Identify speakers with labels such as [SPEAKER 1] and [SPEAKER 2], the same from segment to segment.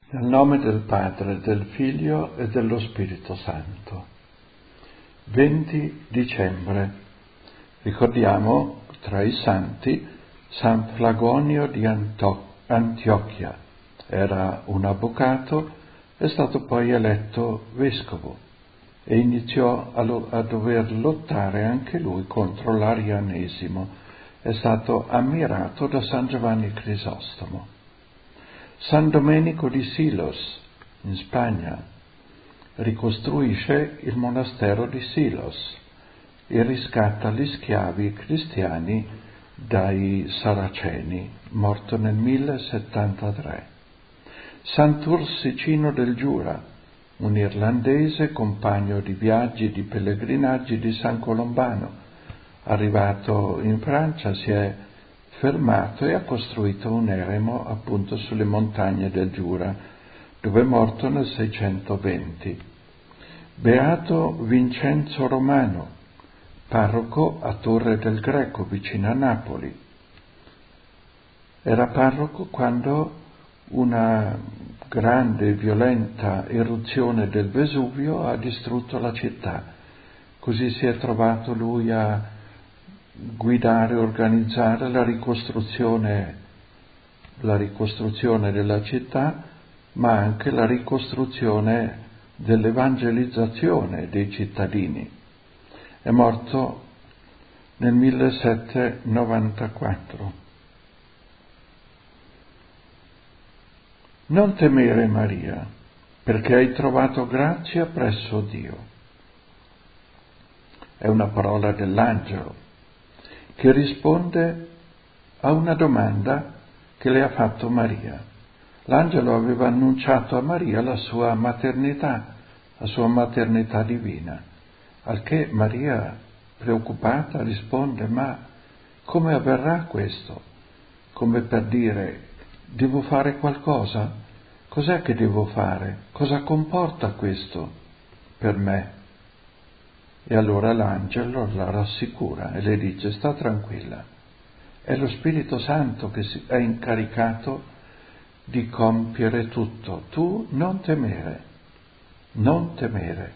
[SPEAKER 1] Nel nome del Padre, del Figlio e dello Spirito Santo. 20 dicembre. Ricordiamo tra i santi San Flagonio di Antiochia. Era un avvocato, è stato poi eletto vescovo e iniziò a dover lottare anche lui contro l'arianesimo. È stato ammirato da San Giovanni Crisostomo. San Domenico di Silos, in Spagna, ricostruisce il monastero di Silos e riscatta gli schiavi cristiani dai Saraceni, morto nel 1073. Sant'Ursicino del Giura, un irlandese compagno di viaggi e di pellegrinaggi di San Colombano, arrivato in Francia si è fermato e ha costruito un eremo appunto sulle montagne del Giura, dove è morto nel 620. Beato Vincenzo Romano, parroco a Torre del Greco, vicino a Napoli. Era parroco quando una grande e violenta eruzione del Vesuvio ha distrutto la città. Così si è trovato lui a guidare e organizzare la ricostruzione della città, ma anche la ricostruzione dell'evangelizzazione dei cittadini. È morto nel 1794. Non temere, Maria, perché hai trovato grazia presso Dio. È una parola dell'angelo che risponde a una domanda che le ha fatto Maria. L'angelo aveva annunciato a Maria la sua maternità divina, al che Maria, preoccupata, risponde: ma come avverrà questo? Come per dire: devo fare qualcosa? Cos'è che devo fare? Cosa comporta questo per me? E allora l'angelo la rassicura e le dice: sta tranquilla, è lo Spirito Santo che è incaricato di compiere tutto, tu non temere, non temere.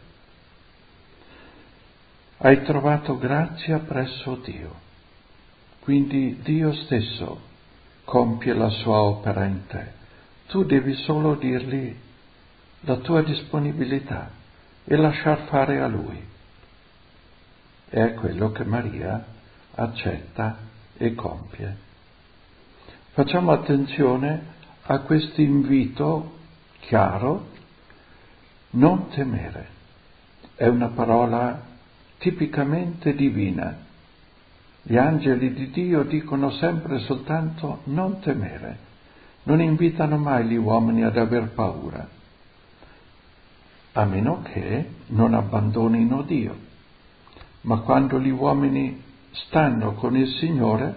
[SPEAKER 1] Hai trovato grazia presso Dio, quindi Dio stesso compie la sua opera in te. Tu devi solo dirgli la tua disponibilità e lasciar fare a Lui. E è quello che Maria accetta e compie. Facciamo attenzione a questo invito chiaro: non temere. È una parola tipicamente divina. Gli angeli di Dio dicono sempre e soltanto non temere, non invitano mai gli uomini ad aver paura, a meno che non abbandonino Dio. Ma quando gli uomini stanno con il Signore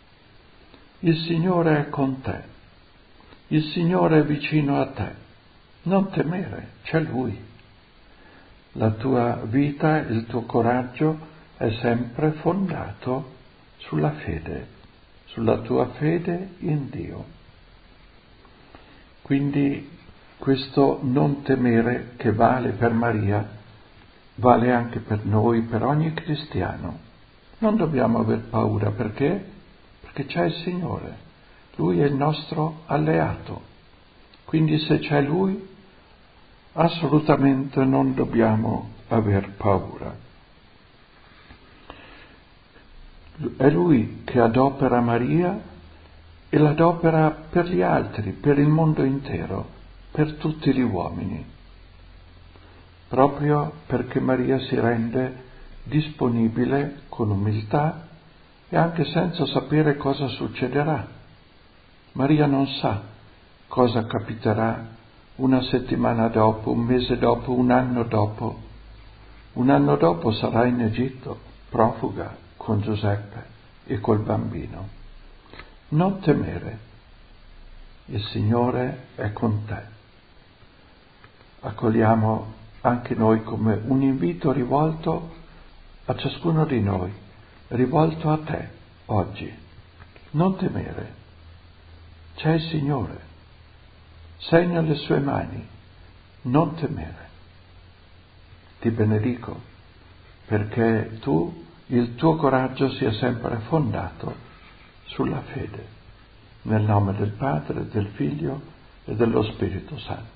[SPEAKER 1] è con te, il Signore è vicino a te. Non temere, c'è Lui. La tua vita, il tuo coraggio è sempre fondato sulla fede, sulla tua fede in Dio. Quindi questo non temere che vale per Maria vale anche per noi, per ogni cristiano. Non dobbiamo aver paura, perché? Perché c'è il Signore, Lui è il nostro alleato. Quindi se c'è Lui, assolutamente non dobbiamo aver paura. È Lui che adopera Maria e l'adopera per gli altri, per il mondo intero, per tutti gli uomini. Proprio perché Maria si rende disponibile con umiltà e anche senza sapere cosa succederà. Maria non sa cosa capiterà una settimana dopo, un mese dopo, un anno dopo. Un anno dopo sarà in Egitto, profuga con Giuseppe e col bambino. Non temere, il Signore è con te. Accogliamo anche noi come un invito rivolto a ciascuno di noi, rivolto a te oggi. Non temere, c'è il Signore. Segna le sue mani, non temere. Ti benedico perché il tuo coraggio sia sempre fondato sulla fede. Nel nome del Padre, del Figlio e dello Spirito Santo.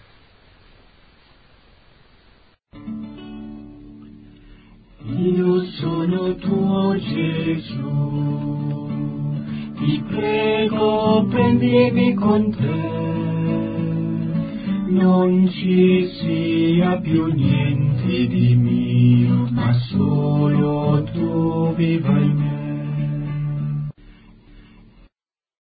[SPEAKER 2] Io sono tuo Gesù, ti prego prendimi con te, non ci sia più niente di mio, ma solo tu viva in me.